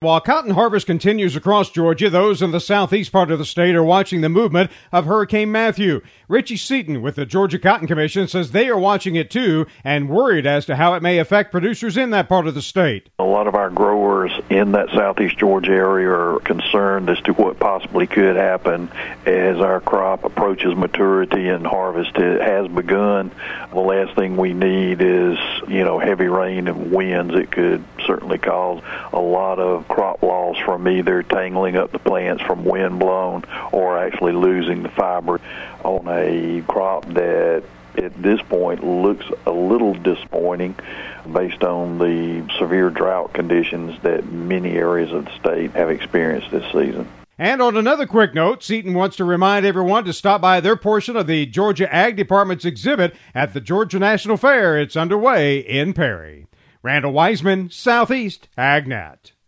While cotton harvest continues across Georgia, those in the southeast part of the state are watching the movement of Hurricane Matthew. Richie Seaton with the Georgia Cotton Commission says they are watching it too and worried as to how it may affect producers in that part of the state. A lot of our growers in that southeast Georgia area are concerned as to what possibly could happen as our crop approaches maturity and harvest has begun. The last thing we need is, heavy rain and winds. It could certainly cause a lot of crop loss from either tangling up the plants from wind blown or actually losing the fiber on a crop that at this point looks a little disappointing based on the severe drought conditions that many areas of the state have experienced this season. And on another quick note, Seaton wants to remind everyone to stop by their portion of the Georgia Ag Department's exhibit at the Georgia National Fair. It's underway in Perry. Randall Wiseman, Southeast AgNet.